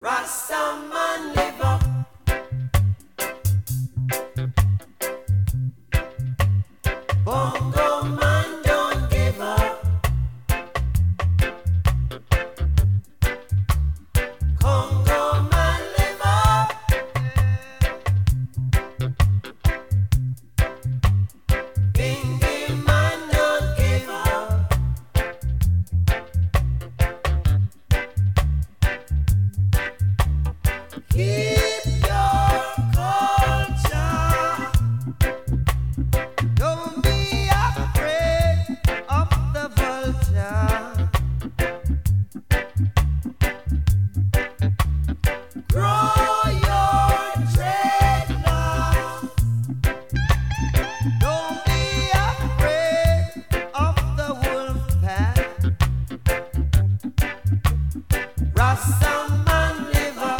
Rastaman live up. Bongo man don't give up. Congo man live up. Bingy man don't give up. Keep your culture. Don't be afraid of the vulture. Grow your dreadlocks. Don't be afraid of the wolf pack. Rastaman live up.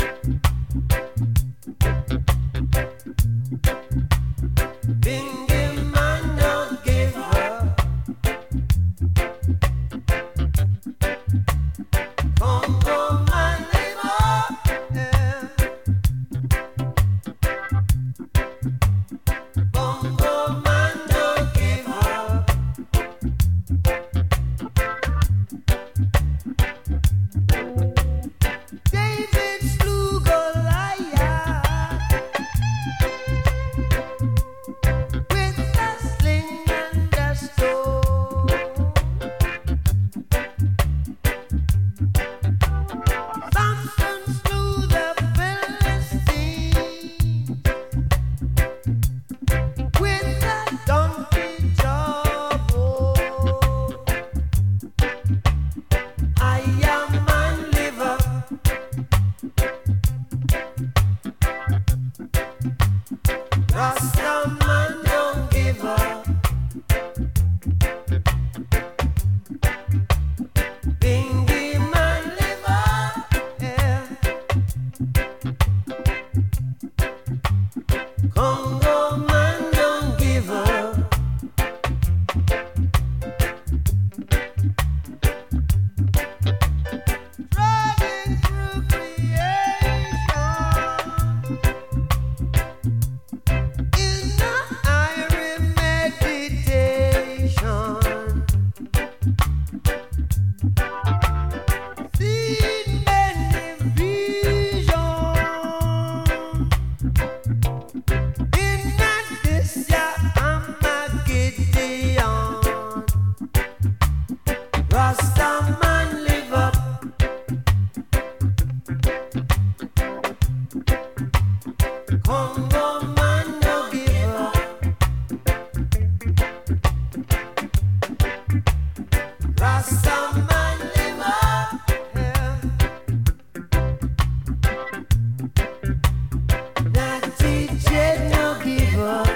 Bingy man don't give up. Congo man live up. Yeah. Bongo man don't give up. David slew Goliath with the sling and the stone. Samson slew the Philistines with the donkey jawbone. I am man live up. Rastaman don't give up. Bingy man live up. Yeah. Congo man don't give up. Trotting through creation is not iron meditation. Seeing many visions in that this year I'm a Gideon. Rastaman live up. Congo man don't give up. Rastaman live up. Yeah. Natty Jet no give up.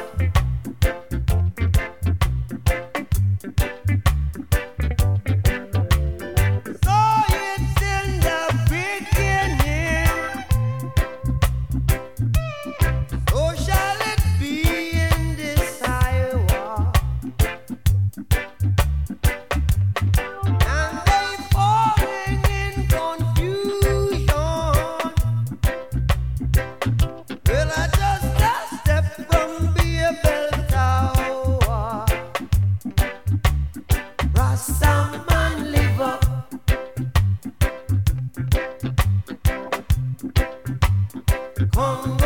So it's in the beginning. So shall it be in this Iowa. And they falling in confusion. Well, I just a step from Bearbell Tower. Rastaman live up. Congo